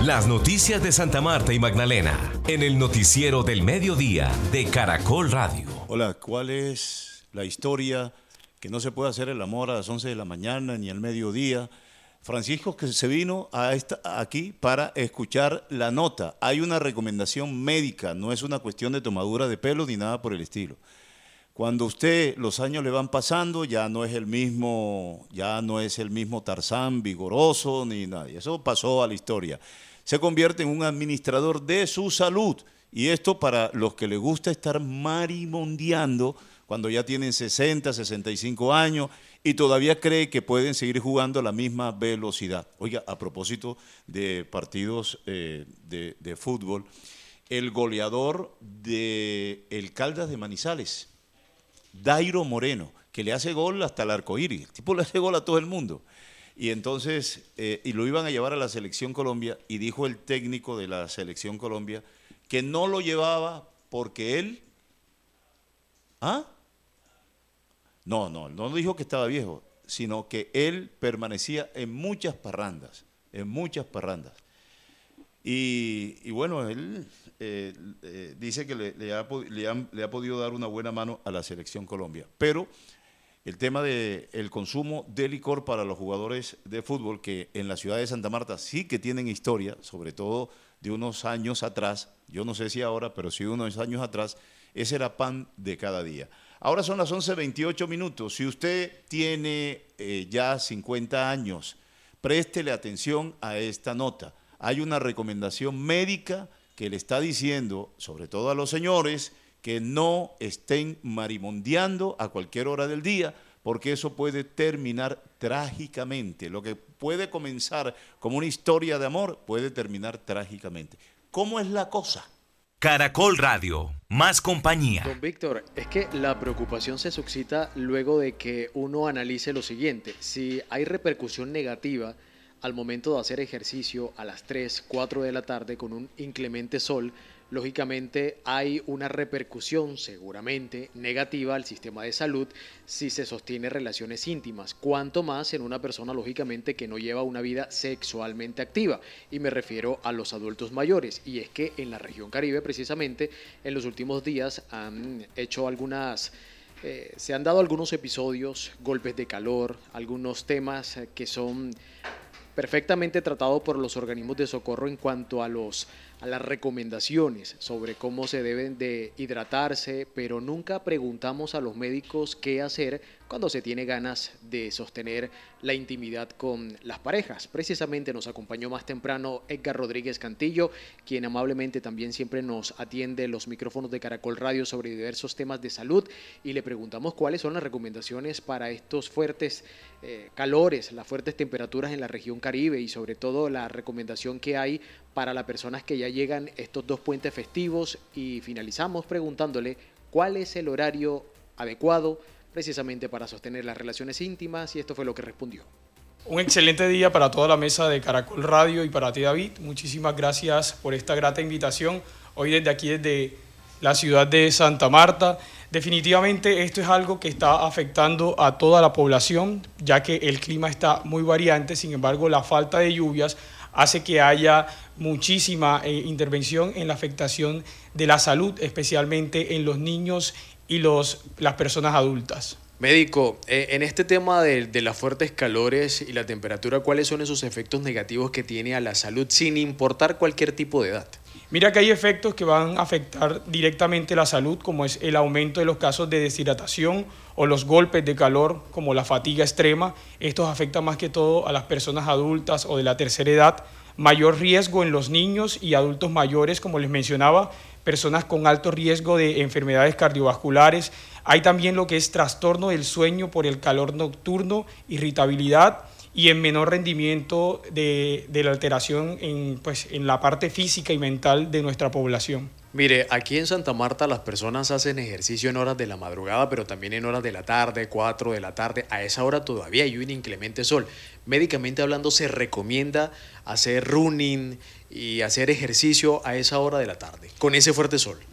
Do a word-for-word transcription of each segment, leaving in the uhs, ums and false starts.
Las noticias de Santa Marta y Magdalena en el noticiero del mediodía de Caracol Radio. Hola, ¿cuál es la historia que no se puede hacer el amor a las once de la mañana ni al mediodía? Francisco que se vino a esta, aquí para escuchar la nota. Hay una recomendación médica, no es una cuestión de tomadura de pelo ni nada por el estilo. Cuando usted, los años le van pasando, ya no es el mismo, ya no es el mismo Tarzán vigoroso ni nada. Eso pasó a la historia. Se convierte en un administrador de su salud. Y esto para los que les gusta estar marimondeando cuando ya tienen sesenta, sesenta y cinco años y todavía cree que pueden seguir jugando a la misma velocidad. Oiga, a propósito de partidos eh, de, de fútbol, el goleador del Caldas de Manizales, Dairo Moreno, que le hace gol hasta el arcoíris. El tipo le hace gol a todo el mundo. Y entonces, eh, y lo iban a llevar a la Selección Colombia, y dijo el técnico de la Selección Colombia que no lo llevaba porque él... ¿Ah? No, no, no dijo que estaba viejo, sino que él permanecía en muchas parrandas, en muchas parrandas. Y, y bueno, él eh, eh, dice que le, le, ha, le, han, le ha podido dar una buena mano a la Selección Colombia. Pero el tema del consumo de licor para los jugadores de fútbol, que en la ciudad de Santa Marta sí que tienen historia, sobre todo de unos años atrás, yo no sé si ahora, pero sí unos años atrás, ese era pan de cada día. Ahora son las once veintiocho minutos. Si usted tiene eh, ya cincuenta años, préstele atención a esta nota. Hay una recomendación médica que le está diciendo, sobre todo a los señores, que no estén marimondeando a cualquier hora del día, porque eso puede terminar trágicamente. Lo que puede comenzar como una historia de amor puede terminar trágicamente. ¿Cómo es la cosa? Caracol Radio, más compañía. Don Víctor, es que la preocupación se suscita luego de que uno analice lo siguiente. Si hay repercusión negativa al momento de hacer ejercicio a las tres, cuatro de la tarde con un inclemente sol, lógicamente hay una repercusión seguramente negativa al sistema de salud si se sostiene relaciones íntimas, cuanto más en una persona lógicamente que no lleva una vida sexualmente activa, y me refiero a los adultos mayores. Y es que en la región Caribe precisamente en los últimos días han hecho algunas eh, se han dado algunos episodios, golpes de calor, algunos temas eh, que son perfectamente tratados por los organismos de socorro en cuanto a los a las recomendaciones sobre cómo se deben de hidratarse, pero nunca preguntamos a los médicos qué hacer cuando se tiene ganas de sostener la intimidad con las parejas. Precisamente nos acompañó más temprano Edgar Rodríguez Cantillo, quien amablemente también siempre nos atiende los micrófonos de Caracol Radio sobre diversos temas de salud, y le preguntamos cuáles son las recomendaciones para estos fuertes eh, calores, las fuertes temperaturas en la región Caribe, y sobre todo la recomendación que hay para las personas que ya llegan estos dos puentes festivos. Y finalizamos preguntándole cuál es el horario adecuado precisamente para sostener las relaciones íntimas, y esto fue lo que respondió. Un excelente día para toda la mesa de Caracol Radio y para ti, David. Muchísimas gracias por esta grata invitación hoy desde aquí, desde la ciudad de Santa Marta. Definitivamente esto es algo que está afectando a toda la población, ya que el clima está muy variante. Sin embargo, la falta de lluvias hace que haya muchísima eh, intervención en la afectación de la salud, especialmente en los niños y los, las personas adultas. Médico, eh, en este tema de, de las fuertes calores y la temperatura, ¿cuáles son esos efectos negativos que tiene a la salud sin importar cualquier tipo de edad? Mira que hay efectos que van a afectar directamente la salud, como es el aumento de los casos de deshidratación o los golpes de calor, como la fatiga extrema. Estos afectan más que todo a las personas adultas o de la tercera edad. Mayor riesgo en los niños y adultos mayores, como les mencionaba, personas con alto riesgo de enfermedades cardiovasculares. Hay también lo que es trastorno del sueño por el calor nocturno, irritabilidad y en menor rendimiento de, de la alteración en, pues, en la parte física y mental de nuestra población. Mire, aquí en Santa Marta las personas hacen ejercicio en horas de la madrugada, pero también en horas de la tarde, cuatro de la tarde. A esa hora todavía hay un inclemente sol. Médicamente hablando, se recomienda hacer running y hacer ejercicio a esa hora de la tarde, con ese fuerte sol.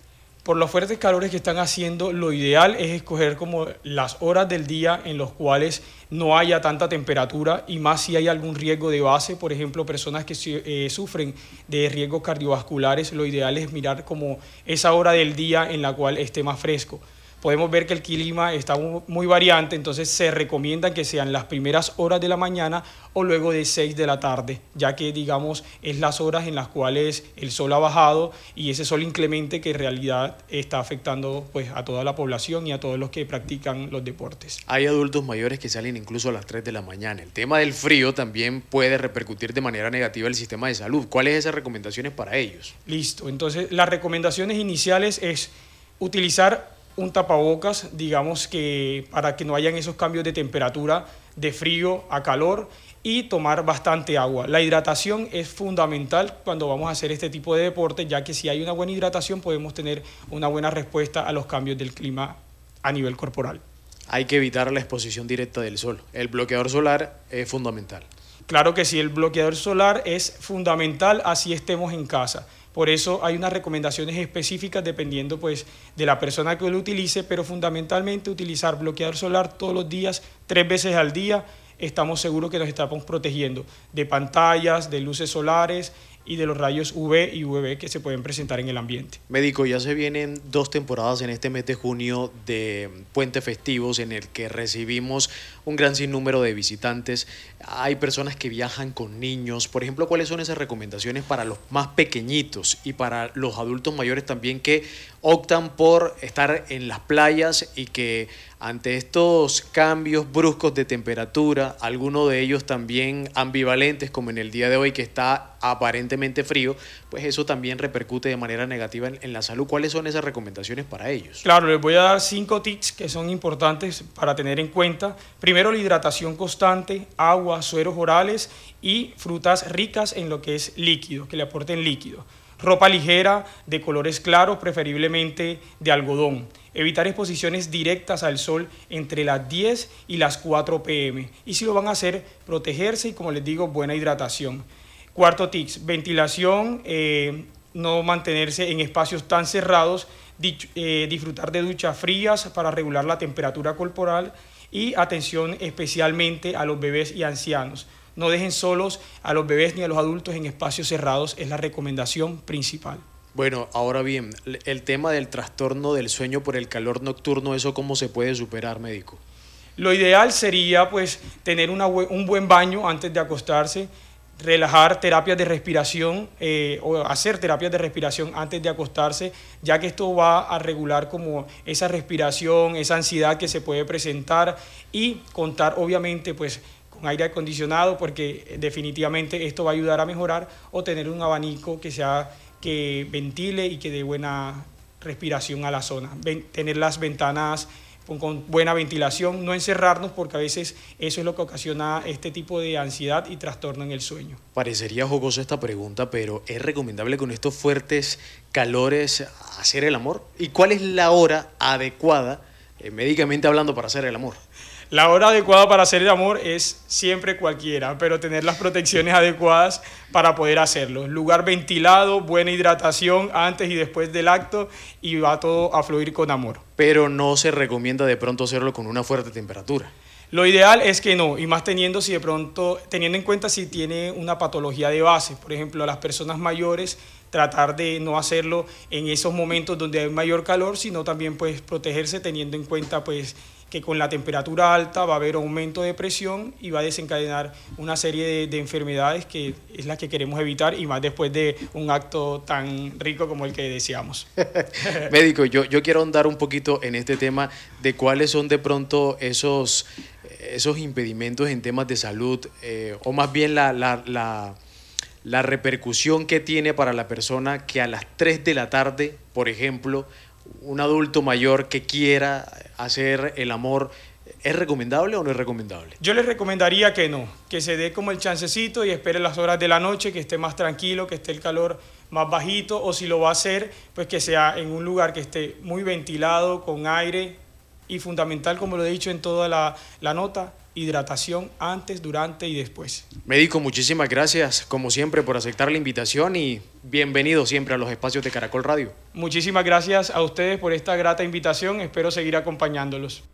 Por los fuertes calores que están haciendo, lo ideal es escoger como las horas del día en los cuales no haya tanta temperatura y más si hay algún riesgo de base, por ejemplo, personas que eh, sufren de riesgos cardiovasculares, lo ideal es mirar como esa hora del día en la cual esté más fresco. Podemos ver que el clima está muy variante, entonces se recomienda que sean las primeras horas de la mañana o luego de seis de la tarde, ya que digamos es las horas en las cuales el sol ha bajado y ese sol inclemente que en realidad está afectando pues a toda la población y a todos los que practican los deportes. Hay adultos mayores que salen incluso a las tres de la mañana. El tema del frío también puede repercutir de manera negativa el sistema de salud. ¿Cuáles son esas recomendaciones para ellos? Listo, entonces las recomendaciones iniciales es utilizar un tapabocas, digamos que para que no hayan esos cambios de temperatura de frío a calor y tomar bastante agua. La hidratación es fundamental cuando vamos a hacer este tipo de deporte, ya que si hay una buena hidratación podemos tener una buena respuesta a los cambios del clima a nivel corporal. Hay que evitar la exposición directa del sol. El bloqueador solar es fundamental. Claro que sí, el bloqueador solar es fundamental así estemos en casa. Por eso hay unas recomendaciones específicas dependiendo pues, de la persona que lo utilice, pero fundamentalmente utilizar bloqueador solar todos los días, tres veces al día, estamos seguros que nos estamos protegiendo de pantallas, de luces solares y de los rayos U V y U V B que se pueden presentar en el ambiente. Médico, ya se vienen dos temporadas en este mes de junio de puentes festivos en el que recibimos un gran sinnúmero de visitantes. Hay personas que viajan con niños. Por ejemplo, ¿cuáles son esas recomendaciones para los más pequeñitos y para los adultos mayores también que optan por estar en las playas y que ante estos cambios bruscos de temperatura, algunos de ellos también ambivalentes como en el día de hoy que está aparentemente frío, pues eso también repercute de manera negativa en, en la salud? ¿Cuáles son esas recomendaciones para ellos? Claro, les voy a dar cinco tips que son importantes para tener en cuenta. Primero, la hidratación constante, agua, sueros orales y frutas ricas en lo que es líquido, que le aporten líquido. Ropa ligera, de colores claros, preferiblemente de algodón. Evitar exposiciones directas al sol entre las diez y las cuatro pe eme. Y si lo van a hacer, protegerse y, como les digo, buena hidratación. Cuarto tips, ventilación, eh, no mantenerse en espacios tan cerrados, di, eh, disfrutar de duchas frías para regular la temperatura corporal y atención especialmente a los bebés y ancianos. No dejen solos a los bebés ni a los adultos en espacios cerrados, es la recomendación principal. Bueno, ahora bien, el tema del trastorno del sueño por el calor nocturno, ¿eso cómo se puede superar, médico? Lo ideal sería pues tener una, un buen baño antes de acostarse, relajar terapias de respiración eh, o hacer terapias de respiración antes de acostarse, ya que esto va a regular como esa respiración, esa ansiedad que se puede presentar y contar obviamente pues con aire acondicionado porque definitivamente esto va a ayudar a mejorar o tener un abanico que sea que ventile y que dé buena respiración a la zona, Ven, tener las ventanas con, con buena ventilación, no encerrarnos porque a veces eso es lo que ocasiona este tipo de ansiedad y trastorno en el sueño. Parecería jocosa esta pregunta, pero ¿es recomendable con estos fuertes calores hacer el amor? ¿Y cuál es la hora adecuada, eh, médicamente hablando, para hacer el amor? La hora adecuada para hacer el amor es siempre cualquiera, pero tener las protecciones adecuadas para poder hacerlo. Lugar ventilado, buena hidratación antes y después del acto y va todo a fluir con amor. Pero no se recomienda de pronto hacerlo con una fuerte temperatura. Lo ideal es que no, y más teniendo si de pronto, teniendo en cuenta si tiene una patología de base. Por ejemplo, a las personas mayores, tratar de no hacerlo en esos momentos donde hay mayor calor, sino también pues protegerse teniendo en cuenta pues que con la temperatura alta va a haber aumento de presión y va a desencadenar una serie de, de enfermedades que es la que queremos evitar y más después de un acto tan rico como el que deseamos. Médico, yo, yo quiero ahondar un poquito en este tema de cuáles son de pronto esos, esos impedimentos en temas de salud eh, o más bien la, la, la, la repercusión que tiene para la persona que a las tres de la tarde, por ejemplo, un adulto mayor que quiera hacer el amor, ¿es recomendable o no es recomendable? Yo les recomendaría que no, que se dé como el chancecito y espere las horas de la noche, que esté más tranquilo, que esté el calor más bajito, o si lo va a hacer, pues que sea en un lugar que esté muy ventilado, con aire y fundamental, como lo he dicho en toda la, la nota, hidratación antes, durante y después. Médico, muchísimas gracias, como siempre, por aceptar la invitación y bienvenido siempre a los espacios de Caracol Radio. Muchísimas gracias a ustedes por esta grata invitación, espero seguir acompañándolos.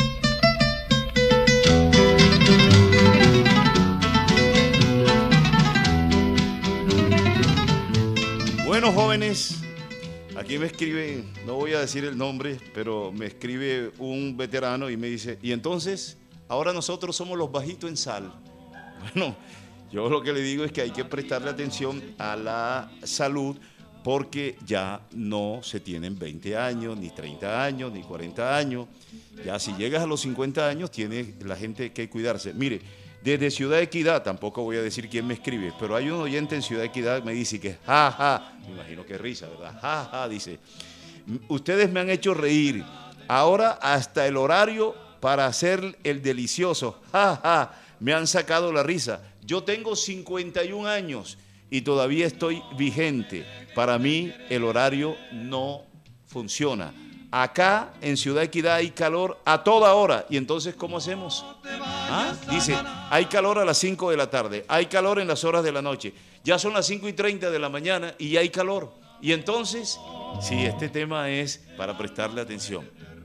Bueno, jóvenes, aquí me escribe, no voy a decir el nombre, pero me escribe un veterano y me dice, y entonces, ahora nosotros somos los bajitos en sal. Bueno, yo lo que le digo es que hay que prestarle atención a la salud porque ya no se tienen veinte años, ni treinta años, ni cuarenta años. Ya si llegas a los cincuenta años, tiene la gente que cuidarse. Mire, desde Ciudad Equidad, tampoco voy a decir quién me escribe, pero hay un oyente en Ciudad Equidad que me dice que ja, ja, me imagino que es risa, ¿verdad? Ja, ja, dice, ustedes me han hecho reír, ahora hasta el horario para hacer el delicioso, ja, ja, me han sacado la risa. Yo tengo cincuenta y un años y todavía estoy vigente. Para mí el horario no funciona. Acá en Ciudad Equidad hay calor a toda hora. ¿Y entonces cómo hacemos? ¿Ah? Dice, hay calor a las cinco de la tarde, hay calor en las horas de la noche. Ya son las cinco y treinta de la mañana y ya hay calor. Y entonces, sí, este tema es para prestarle atención.